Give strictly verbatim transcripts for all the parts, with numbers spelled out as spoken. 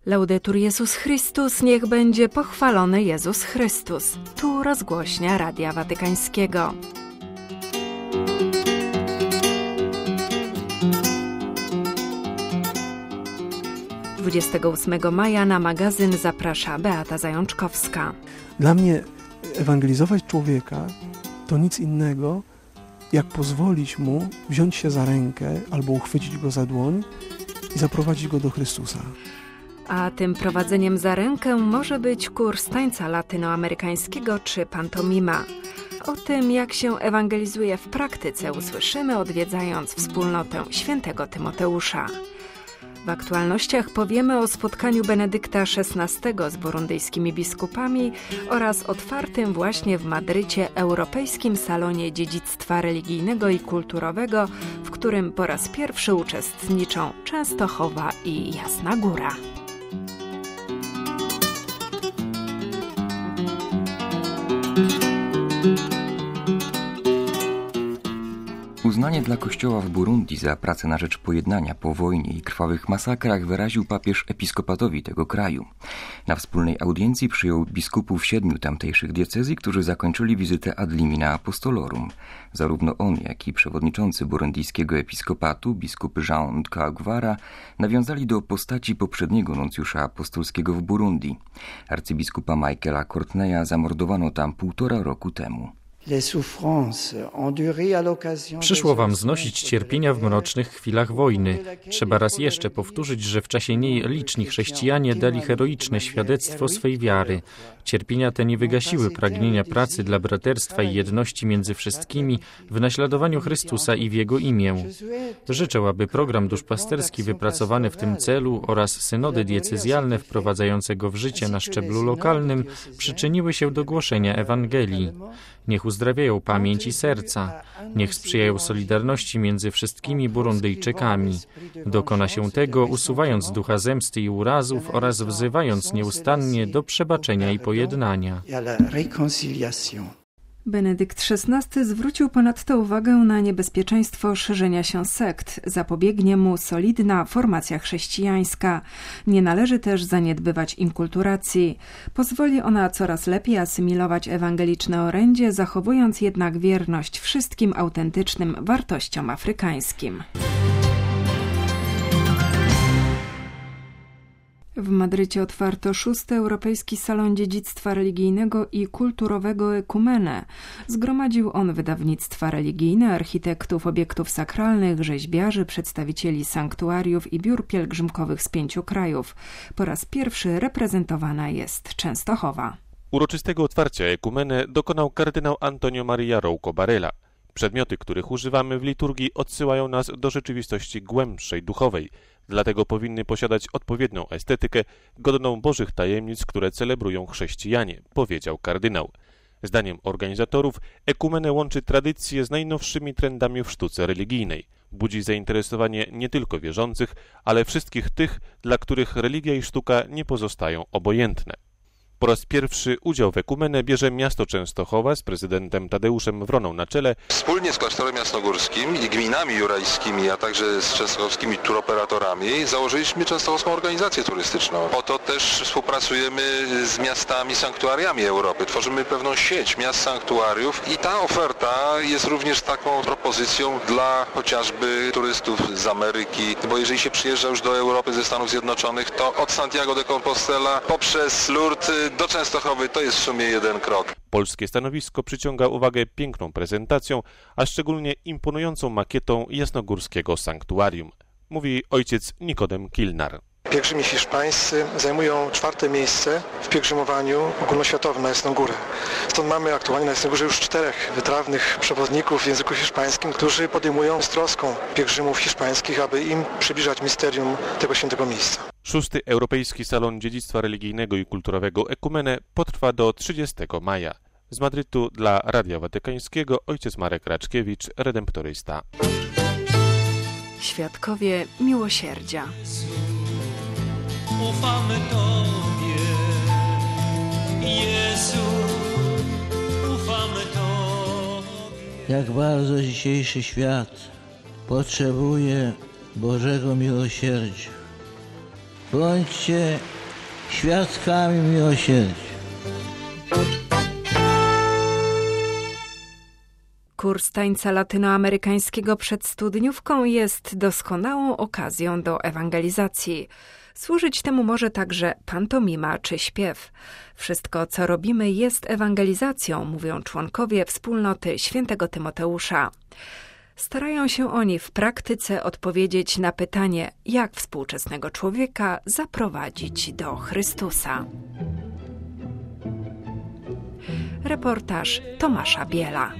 Laudetur Jezus Chrystus, niech będzie pochwalony Jezus Chrystus. Tu rozgłośnia Radia Watykańskiego. dwudziestego ósmego maja na magazyn zaprasza Beata Zajączkowska. Dla mnie ewangelizować człowieka to nic innego, jak pozwolić mu wziąć się za rękę albo uchwycić go za dłoń i zaprowadzić go do Chrystusa. A tym prowadzeniem za rękę może być kurs tańca latynoamerykańskiego czy pantomima. O tym, jak się ewangelizuje w praktyce, usłyszymy, odwiedzając wspólnotę świętego Tymoteusza. W aktualnościach powiemy o spotkaniu Benedykta szesnastego z burundyjskimi biskupami oraz otwartym właśnie w Madrycie Europejskim Salonie Dziedzictwa Religijnego i Kulturowego, w którym po raz pierwszy uczestniczą Częstochowa i Jasna Góra. Uznanie dla Kościoła w Burundi za pracę na rzecz pojednania po wojnie i krwawych masakrach wyraził papież episkopatowi tego kraju. Na wspólnej audiencji przyjął biskupów siedmiu tamtejszych diecezji, którzy zakończyli wizytę ad limina apostolorum. Zarówno on, jak i przewodniczący burundyjskiego episkopatu, biskup Jean Nkagwara, nawiązali do postaci poprzedniego nuncjusza apostolskiego w Burundi. Arcybiskupa Michaela Courtneya zamordowano tam półtora roku temu. Przyszło wam znosić cierpienia w mrocznych chwilach wojny. Trzeba raz jeszcze powtórzyć, że w czasie niej liczni chrześcijanie dali heroiczne świadectwo swej wiary. Cierpienia te nie wygasiły pragnienia pracy dla braterstwa i jedności między wszystkimi w naśladowaniu Chrystusa i w Jego imię. Życzę, aby program duszpasterski wypracowany w tym celu oraz synody diecezjalne wprowadzające go w życie na szczeblu lokalnym przyczyniły się do głoszenia Ewangelii. Niech uzdrawiają pamięć i serca. Niech sprzyjają solidarności między wszystkimi Burundyjczykami. Dokona się tego, usuwając ducha zemsty i urazów oraz wzywając nieustannie do przebaczenia i pojednania. Benedykt szesnasty zwrócił ponadto uwagę na niebezpieczeństwo szerzenia się sekt. Zapobiegnie mu solidna formacja chrześcijańska. Nie należy też zaniedbywać inkulturacji. Pozwoli ona coraz lepiej asymilować ewangeliczne orędzie, zachowując jednak wierność wszystkim autentycznym wartościom afrykańskim. W Madrycie otwarto szósty Europejski Salon Dziedzictwa Religijnego i Kulturowego Ekumenę. Zgromadził on wydawnictwa religijne, architektów obiektów sakralnych, rzeźbiarzy, przedstawicieli sanktuariów i biur pielgrzymkowych z pięciu krajów. Po raz pierwszy reprezentowana jest Częstochowa. Uroczystego otwarcia Ekumeny dokonał kardynał Antonio Maria Rouco Varela. Przedmioty, których używamy w liturgii, odsyłają nas do rzeczywistości głębszej, duchowej. Dlatego powinny posiadać odpowiednią estetykę, godną Bożych tajemnic, które celebrują chrześcijanie, powiedział kardynał. Zdaniem organizatorów Ekumenę łączy tradycje z najnowszymi trendami w sztuce religijnej. Budzi zainteresowanie nie tylko wierzących, ale wszystkich tych, dla których religia i sztuka nie pozostają obojętne. Po raz pierwszy udział w Ekumenę bierze miasto Częstochowa z prezydentem Tadeuszem Wroną na czele. Wspólnie z klasztorem jasnogórskim i gminami jurajskimi, a także z częstochowskimi turoperatorami założyliśmy Częstochowską Organizację Turystyczną. Po to też współpracujemy z miastami sanktuariami Europy. Tworzymy pewną sieć miast sanktuariów i ta oferta jest również taką propozycją dla chociażby turystów z Ameryki, bo jeżeli się przyjeżdża już do Europy ze Stanów Zjednoczonych, to od Santiago de Compostela poprzez Lourdes do Częstochowy to jest w sumie jeden krok. Polskie stanowisko przyciąga uwagę piękną prezentacją, a szczególnie imponującą makietą jasnogórskiego sanktuarium, mówi ojciec Nikodem Kilnar. Pielgrzymi hiszpańscy zajmują czwarte miejsce w pielgrzymowaniu ogólnoświatowym na Jasną Górę. Stąd mamy aktualnie na Jasnej Górze już czterech wytrawnych przewodników w języku hiszpańskim, którzy podejmują z troską pielgrzymów hiszpańskich, aby im przybliżać misterium tego świętego miejsca. Szósty Europejski Salon Dziedzictwa Religijnego i Kulturowego Ekumene potrwa do trzydziestego maja. Z Madrytu dla Radia Watykańskiego ojciec Marek Raczkiewicz, redemptorysta. Świadkowie miłosierdzia. Ufamy Tobie, Jezu, ufamy Tobie. Jak bardzo dzisiejszy świat potrzebuje Bożego miłosierdzia. Bądźcie świadkami miłosierdzia. Kurs tańca latynoamerykańskiego przed studniówką jest doskonałą okazją do ewangelizacji. Służyć temu może także pantomima czy śpiew. Wszystko, co robimy, jest ewangelizacją, mówią członkowie wspólnoty świętego Tymoteusza. Starają się oni w praktyce odpowiedzieć na pytanie, jak współczesnego człowieka zaprowadzić do Chrystusa. Reportaż Tomasza Biela.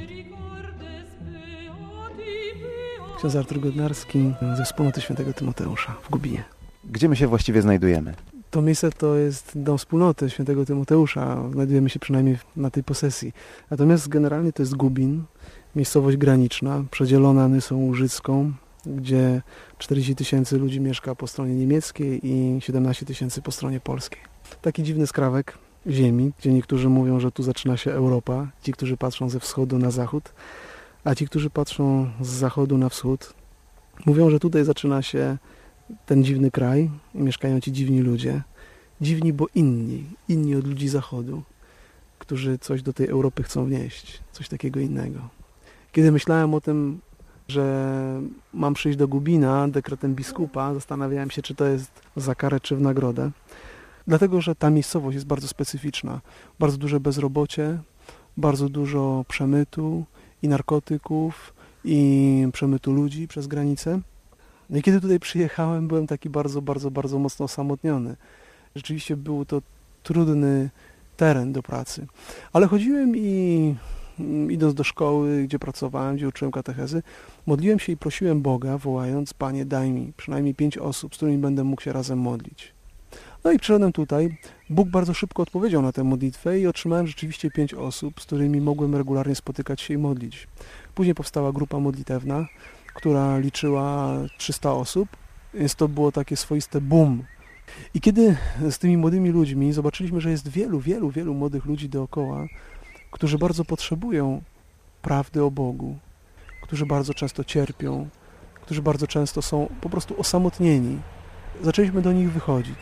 Ksiądz Artur Godnarski ze wspólnoty świętego Tymoteusza w Gubinie. Gdzie my się właściwie znajdujemy? To miejsce to jest dom wspólnoty świętego Tymoteusza. Znajdujemy się przynajmniej na tej posesji. Natomiast generalnie to jest Gubin, miejscowość graniczna, przedzielona Nysą Łużycką, gdzie czterdzieści tysięcy ludzi mieszka po stronie niemieckiej i siedemnaście tysięcy po stronie polskiej. Taki dziwny skrawek ziemi, gdzie niektórzy mówią, że tu zaczyna się Europa, ci, którzy patrzą ze wschodu na zachód, a ci, którzy patrzą z zachodu na wschód, mówią, że tutaj zaczyna się ten dziwny kraj i mieszkają ci dziwni ludzie. Dziwni, bo inni, inni od ludzi zachodu, którzy coś do tej Europy chcą wnieść, coś takiego innego. Kiedy myślałem o tym, że mam przyjść do Gubina dekretem biskupa, zastanawiałem się, czy to jest za karę, czy w nagrodę. Dlatego, że ta miejscowość jest bardzo specyficzna. Bardzo duże bezrobocie, bardzo dużo przemytu i narkotyków, i przemytu ludzi przez granicę. No i kiedy tutaj przyjechałem, byłem taki bardzo, bardzo, bardzo mocno osamotniony. Rzeczywiście był to trudny teren do pracy. Ale chodziłem i idąc do szkoły, gdzie pracowałem, gdzie uczyłem katechezy, modliłem się i prosiłem Boga, wołając: Panie, daj mi przynajmniej pięć osób, z którymi będę mógł się razem modlić. No i przyszedłem tutaj. Bóg bardzo szybko odpowiedział na tę modlitwę i otrzymałem rzeczywiście pięć osób, z którymi mogłem regularnie spotykać się i modlić. Później powstała grupa modlitewna, która liczyła trzysta osób, więc to było takie swoiste boom. I kiedy z tymi młodymi ludźmi zobaczyliśmy, że jest wielu, wielu, wielu młodych ludzi dookoła, którzy bardzo potrzebują prawdy o Bogu, którzy bardzo często cierpią, którzy bardzo często są po prostu osamotnieni, zaczęliśmy do nich wychodzić.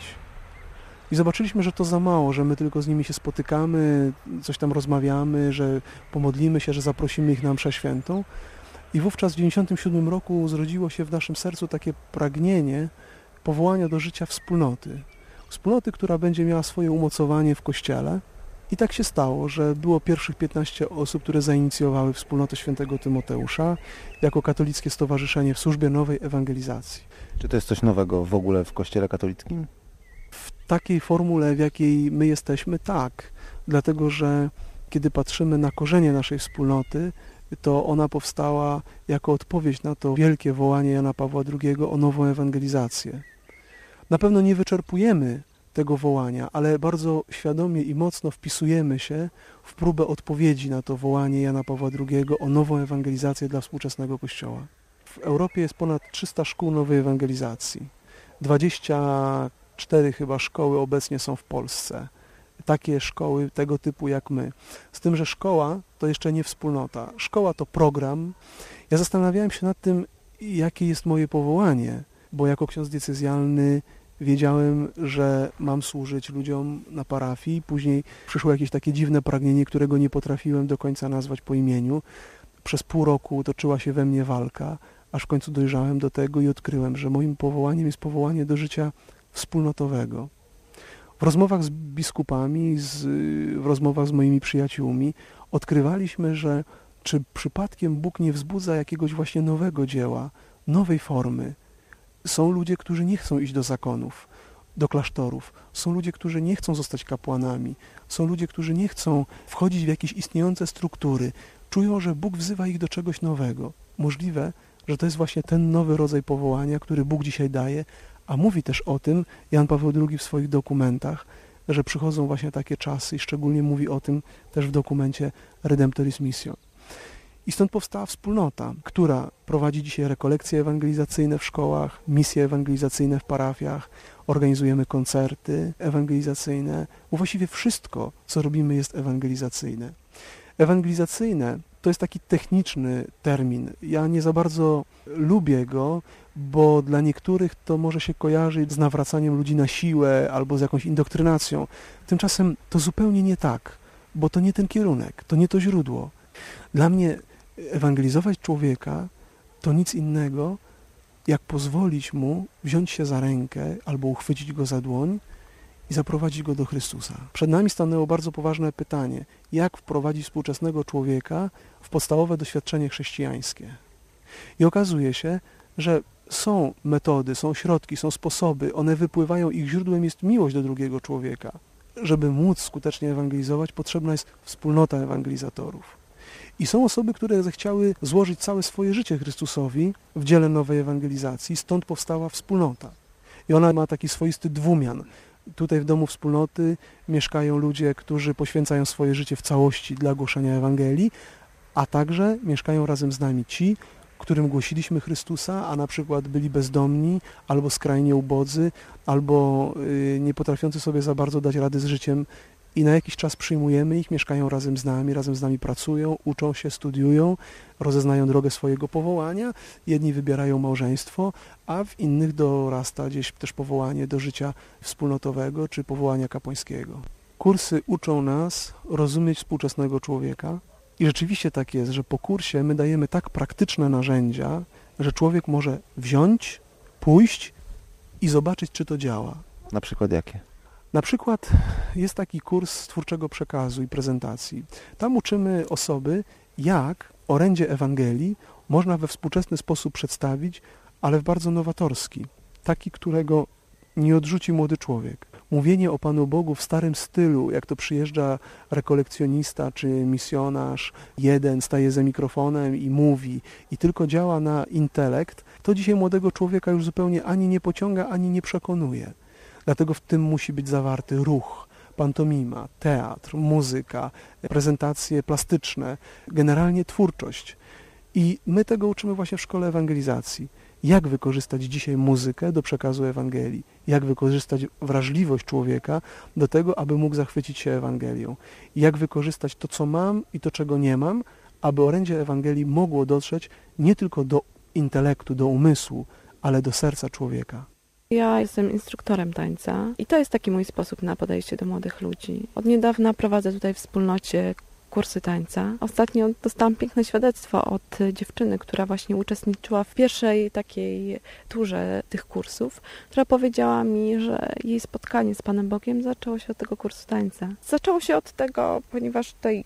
I zobaczyliśmy, że to za mało, że my tylko z nimi się spotykamy, coś tam rozmawiamy, że pomodlimy się, że zaprosimy ich na mszę świętą. I wówczas w dziewięćdziesiątym siódmym roku zrodziło się w naszym sercu takie pragnienie powołania do życia wspólnoty. Wspólnoty, która będzie miała swoje umocowanie w Kościele. I tak się stało, że było pierwszych piętnaście osób, które zainicjowały wspólnotę świętego Tymoteusza jako katolickie stowarzyszenie w służbie nowej ewangelizacji. Czy to jest coś nowego w ogóle w Kościele katolickim? W takiej formule, w jakiej my jesteśmy, tak. Dlatego, że kiedy patrzymy na korzenie naszej wspólnoty, to ona powstała jako odpowiedź na to wielkie wołanie Jana Pawła drugiego o nową ewangelizację. Na pewno nie wyczerpujemy tego wołania, ale bardzo świadomie i mocno wpisujemy się w próbę odpowiedzi na to wołanie Jana Pawła drugiego o nową ewangelizację dla współczesnego Kościoła. W Europie jest ponad trzysta szkół nowej ewangelizacji. dwadzieścia cztery chyba szkoły obecnie są w Polsce. Takie szkoły tego typu jak my. Z tym, że szkoła to jeszcze nie wspólnota. Szkoła to program. Ja zastanawiałem się nad tym, jakie jest moje powołanie, bo jako ksiądz diecezjalny wiedziałem, że mam służyć ludziom na parafii. Później przyszło jakieś takie dziwne pragnienie, którego nie potrafiłem do końca nazwać po imieniu. Przez pół roku toczyła się we mnie walka, aż w końcu dojrzałem do tego i odkryłem, że moim powołaniem jest powołanie do życia wspólnotowego. W rozmowach z biskupami, z, w rozmowach z moimi przyjaciółmi odkrywaliśmy, że czy przypadkiem Bóg nie wzbudza jakiegoś właśnie nowego dzieła, nowej formy. Są ludzie, którzy nie chcą iść do zakonów, do klasztorów. Są ludzie, którzy nie chcą zostać kapłanami. Są ludzie, którzy nie chcą wchodzić w jakieś istniejące struktury. Czują, że Bóg wzywa ich do czegoś nowego. Możliwe, że to jest właśnie ten nowy rodzaj powołania, który Bóg dzisiaj daje, a mówi też o tym Jan Paweł drugi w swoich dokumentach, że przychodzą właśnie takie czasy i szczególnie mówi o tym też w dokumencie Redemptoris Missio. I stąd powstała wspólnota, która prowadzi dzisiaj rekolekcje ewangelizacyjne w szkołach, misje ewangelizacyjne w parafiach, organizujemy koncerty ewangelizacyjne, bo właściwie wszystko, co robimy, jest ewangelizacyjne. Ewangelizacyjne to jest taki techniczny termin. Ja nie za bardzo lubię go, bo dla niektórych to może się kojarzyć z nawracaniem ludzi na siłę albo z jakąś indoktrynacją. Tymczasem to zupełnie nie tak, bo to nie ten kierunek, to nie to źródło. Dla mnie ewangelizować człowieka to nic innego, jak pozwolić mu wziąć się za rękę albo uchwycić go za dłoń i zaprowadzić go do Chrystusa. Przed nami stanęło bardzo poważne pytanie, jak wprowadzić współczesnego człowieka w podstawowe doświadczenie chrześcijańskie. I okazuje się, że są metody, są środki, są sposoby, one wypływają, ich źródłem jest miłość do drugiego człowieka. Żeby móc skutecznie ewangelizować, potrzebna jest wspólnota ewangelizatorów. I są osoby, które zechciały złożyć całe swoje życie Chrystusowi w dziele nowej ewangelizacji, stąd powstała wspólnota. I ona ma taki swoisty dwumian. Tutaj w domu wspólnoty mieszkają ludzie, którzy poświęcają swoje życie w całości dla głoszenia Ewangelii, a także mieszkają razem z nami ci, którym głosiliśmy Chrystusa, a na przykład byli bezdomni, albo skrajnie ubodzy, albo y, nie potrafiący sobie za bardzo dać rady z życiem i na jakiś czas przyjmujemy ich, mieszkają razem z nami, razem z nami pracują, uczą się, studiują, rozeznają drogę swojego powołania. Jedni wybierają małżeństwo, a w innych dorasta gdzieś też powołanie do życia wspólnotowego czy powołania kapłańskiego. Kursy uczą nas rozumieć współczesnego człowieka i rzeczywiście tak jest, że po kursie my dajemy tak praktyczne narzędzia, że człowiek może wziąć, pójść i zobaczyć, czy to działa. Na przykład jakie? Na przykład jest taki kurs twórczego przekazu i prezentacji. Tam uczymy osoby, jak orędzie Ewangelii można we współczesny sposób przedstawić, ale w bardzo nowatorski, taki, którego nie odrzuci młody człowiek. Mówienie o Panu Bogu w starym stylu, jak to przyjeżdża rekolekcjonista czy misjonarz, jeden staje ze mikrofonem i mówi i tylko działa na intelekt, to dzisiaj młodego człowieka już zupełnie ani nie pociąga, ani nie przekonuje. Dlatego w tym musi być zawarty ruch, pantomima, teatr, muzyka, prezentacje plastyczne, generalnie twórczość. I my tego uczymy właśnie w Szkole Ewangelizacji. Jak wykorzystać dzisiaj muzykę do przekazu Ewangelii? Jak wykorzystać wrażliwość człowieka do tego, aby mógł zachwycić się Ewangelią? Jak wykorzystać to, co mam i to, czego nie mam, aby orędzie Ewangelii mogło dotrzeć nie tylko do intelektu, do umysłu, ale do serca człowieka. Ja jestem instruktorem tańca i to jest taki mój sposób na podejście do młodych ludzi. Od niedawna prowadzę tutaj w wspólnocie kursy tańca. Ostatnio dostałam piękne świadectwo od dziewczyny, która właśnie uczestniczyła w pierwszej takiej turze tych kursów, która powiedziała mi, że jej spotkanie z Panem Bogiem zaczęło się od tego kursu tańca. Zaczęło się od tego, ponieważ tutaj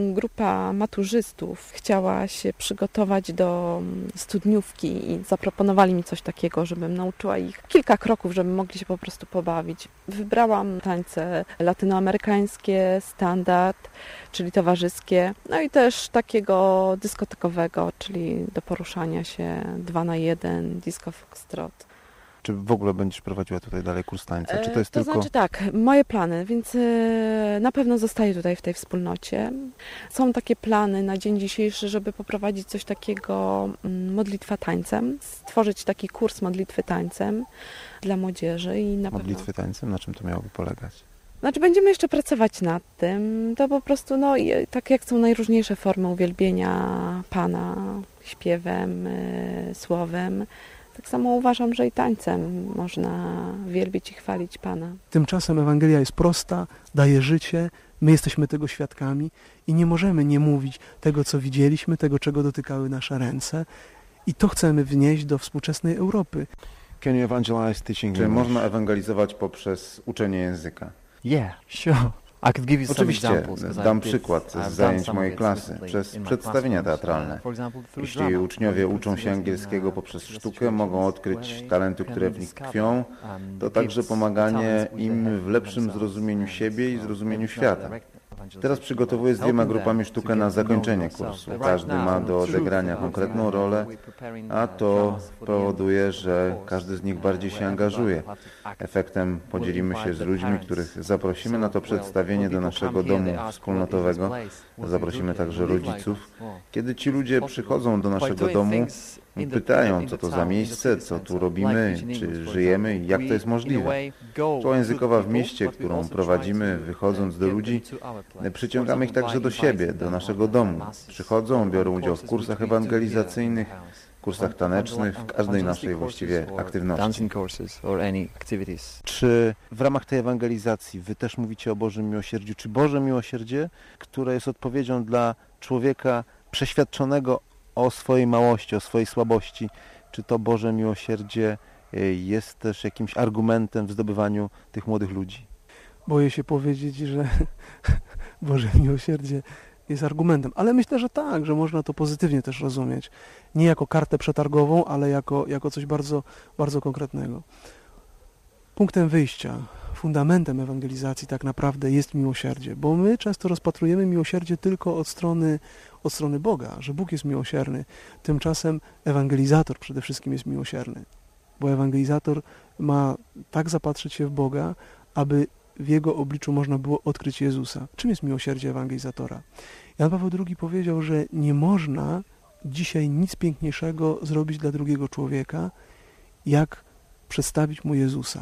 grupa maturzystów chciała się przygotować do studniówki i zaproponowali mi coś takiego, żebym nauczyła ich kilka kroków, żeby mogli się po prostu pobawić. Wybrałam tańce latynoamerykańskie, standard, czyli towarzyskie, no i też takiego dyskotekowego, czyli do poruszania się dwa na jeden, disco foxtrot. Czy w ogóle będziesz prowadziła tutaj dalej kurs tańca? Czy to jest to tylko... znaczy tak, moje plany, więc na pewno zostaję tutaj w tej wspólnocie. Są takie plany na dzień dzisiejszy, żeby poprowadzić coś takiego modlitwa tańcem, stworzyć taki kurs modlitwy tańcem dla młodzieży i na Modlitwy pewno... tańcem? Na czym to miałoby polegać? Znaczy będziemy jeszcze pracować nad tym, to po prostu, no tak jak są najróżniejsze formy uwielbienia Pana, śpiewem, y, słowem, tak samo uważam, że i tańcem można wielbić i chwalić Pana. Tymczasem Ewangelia jest prosta, daje życie, my jesteśmy tego świadkami i nie możemy nie mówić tego, co widzieliśmy, tego, czego dotykały nasze ręce i to chcemy wnieść do współczesnej Europy. Can you evangelize teaching Czy można ewangelizować poprzez uczenie języka? Yeah, sure. I could give you some Oczywiście, examples, 'cause dam I did- przykład I've z done zajęć some mojej of it klasy, recently przez in my przedstawienia classrooms. teatralne. Uh, for example, through Jeśli drama, uczniowie where uczą się people angielskiego in, poprzez uh, sztukę, mogą odkryć talenty, które w nich tkwią, to także pomaganie im w lepszym zrozumieniu siebie i zrozumieniu świata. Teraz przygotowuję z dwiema grupami sztukę na zakończenie kursu. Każdy ma do odegrania konkretną rolę, a to powoduje, że każdy z nich bardziej się angażuje. Efektem podzielimy się z ludźmi, których zaprosimy na to przedstawienie do naszego domu wspólnotowego. Zaprosimy także rodziców. Kiedy ci ludzie przychodzą do naszego domu, Pytają, co to za miejsce, co tu robimy, czy żyjemy i jak to jest możliwe. Szkoła językowa w mieście, którą prowadzimy, wychodząc do ludzi, przyciągamy ich także do siebie, do naszego domu. Przychodzą, biorą udział w kursach ewangelizacyjnych, kursach tanecznych, w każdej naszej właściwie aktywności. Czy w ramach tej ewangelizacji wy też mówicie o Bożym miłosierdziu? Czy Boże miłosierdzie, które jest odpowiedzią dla człowieka przeświadczonego o swojej małości, o swojej słabości, czy to Boże miłosierdzie jest też jakimś argumentem w zdobywaniu tych młodych ludzi? Boję się powiedzieć, że Boże miłosierdzie jest argumentem, ale myślę, że tak, że można to pozytywnie też rozumieć. Nie jako kartę przetargową, ale jako, jako coś bardzo, bardzo konkretnego. Punktem wyjścia, fundamentem ewangelizacji tak naprawdę jest miłosierdzie, bo my często rozpatrujemy miłosierdzie tylko od strony, od strony Boga, że Bóg jest miłosierny. Tymczasem ewangelizator przede wszystkim jest miłosierny, bo ewangelizator ma tak zapatrzyć się w Boga, aby w Jego obliczu można było odkryć Jezusa. Czym jest miłosierdzie ewangelizatora? Jan Paweł drugi powiedział, że nie można dzisiaj nic piękniejszego zrobić dla drugiego człowieka, jak przedstawić mu Jezusa.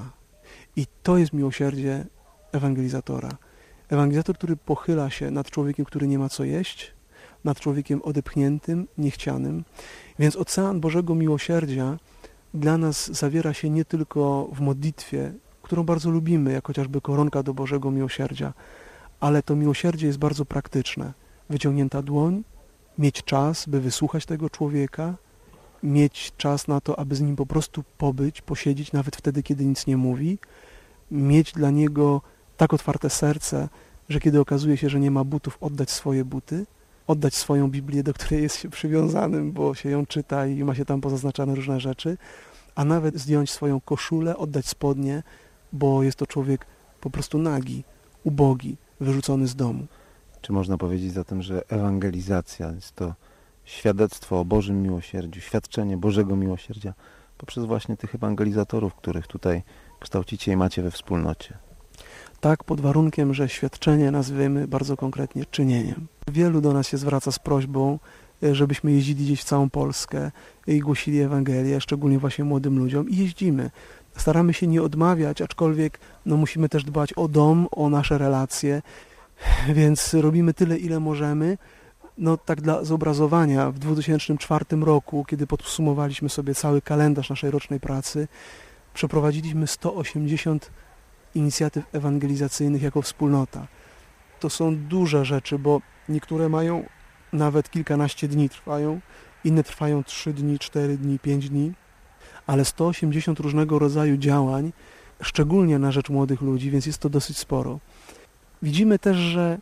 I to jest miłosierdzie ewangelizatora. Ewangelizator, który pochyla się nad człowiekiem, który nie ma co jeść, nad człowiekiem odepchniętym, niechcianym. Więc ocean Bożego miłosierdzia dla nas zawiera się nie tylko w modlitwie, którą bardzo lubimy, jak chociażby koronka do Bożego miłosierdzia, ale to miłosierdzie jest bardzo praktyczne. Wyciągnięta dłoń, mieć czas, by wysłuchać tego człowieka, mieć czas na to, aby z nim po prostu pobyć, posiedzieć, nawet wtedy, kiedy nic nie mówi, mieć dla niego tak otwarte serce, że kiedy okazuje się, że nie ma butów, oddać swoje buty, oddać swoją Biblię, do której jest się przywiązanym, bo się ją czyta i ma się tam pozaznaczane różne rzeczy, a nawet zdjąć swoją koszulę, oddać spodnie, bo jest to człowiek po prostu nagi, ubogi, wyrzucony z domu. Czy można powiedzieć zatem, że ewangelizacja jest to świadectwo o Bożym miłosierdziu, świadczenie Bożego miłosierdzia poprzez właśnie tych ewangelizatorów, których tutaj kształcicie i macie we wspólnocie? Tak, pod warunkiem, że świadczenie nazwiemy bardzo konkretnie czynieniem. Wielu do nas się zwraca z prośbą, żebyśmy jeździli gdzieś w całą Polskę i głosili Ewangelię, szczególnie właśnie młodym ludziom, i jeździmy. Staramy się nie odmawiać, aczkolwiek no, musimy też dbać o dom, o nasze relacje, więc robimy tyle, ile możemy. No tak dla zobrazowania, w dwa tysiące czwartym roku, kiedy podsumowaliśmy sobie cały kalendarz naszej rocznej pracy, przeprowadziliśmy sto osiemdziesiąt inicjatyw ewangelizacyjnych jako wspólnota. To są duże rzeczy, bo niektóre mają nawet kilkanaście dni trwają, inne trwają trzy dni, cztery dni, pięć dni, ale sto osiemdziesiąt różnego rodzaju działań, szczególnie na rzecz młodych ludzi, więc jest to dosyć sporo. Widzimy też, że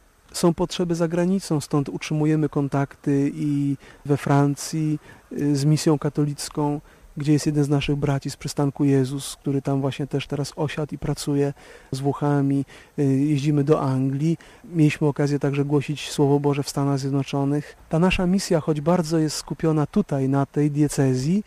są potrzeby za granicą, stąd utrzymujemy kontakty i we Francji z misją katolicką, gdzie jest jeden z naszych braci z przystanku Jezus, który tam właśnie też teraz osiadł i pracuje z Włochami. Jeździmy do Anglii. Mieliśmy okazję także głosić Słowo Boże w Stanach Zjednoczonych. Ta nasza misja, choć bardzo jest skupiona tutaj, na tej diecezji,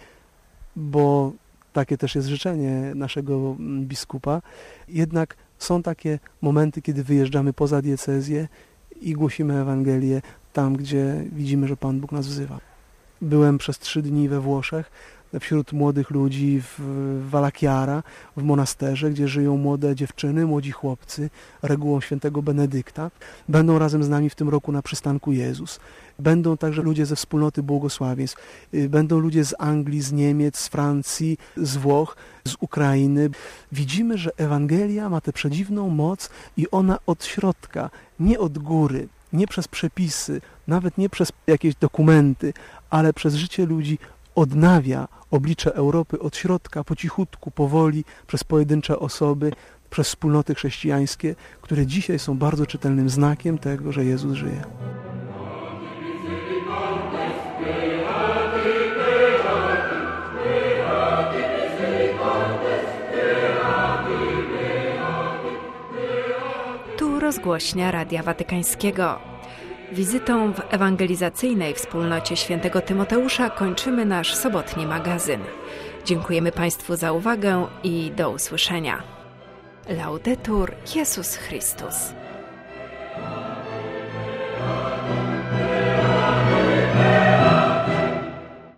bo takie też jest życzenie naszego biskupa, jednak są takie momenty, kiedy wyjeżdżamy poza diecezję i głosimy Ewangelię tam, gdzie widzimy, że Pan Bóg nas wzywa. Byłem przez trzy dni we Włoszech, wśród młodych ludzi w Valachiara, w monasterze, gdzie żyją młode dziewczyny, młodzi chłopcy, regułą świętego Benedykta. Będą razem z nami w tym roku na przystanku Jezus. Będą także ludzie ze wspólnoty błogosławieństw. Będą ludzie z Anglii, z Niemiec, z Francji, z Włoch, z Ukrainy. Widzimy, że Ewangelia ma tę przedziwną moc i ona od środka, nie od góry, nie przez przepisy, nawet nie przez jakieś dokumenty, ale przez życie ludzi odnawia oblicze Europy od środka, po cichutku, powoli, przez pojedyncze osoby, przez wspólnoty chrześcijańskie, które dzisiaj są bardzo czytelnym znakiem tego, że Jezus żyje. Tu rozgłośnia Radia Watykańskiego. Wizytą w ewangelizacyjnej wspólnocie świętego Tymoteusza kończymy nasz sobotni magazyn. Dziękujemy Państwu za uwagę i do usłyszenia. Laudetur Jezus Chrystus.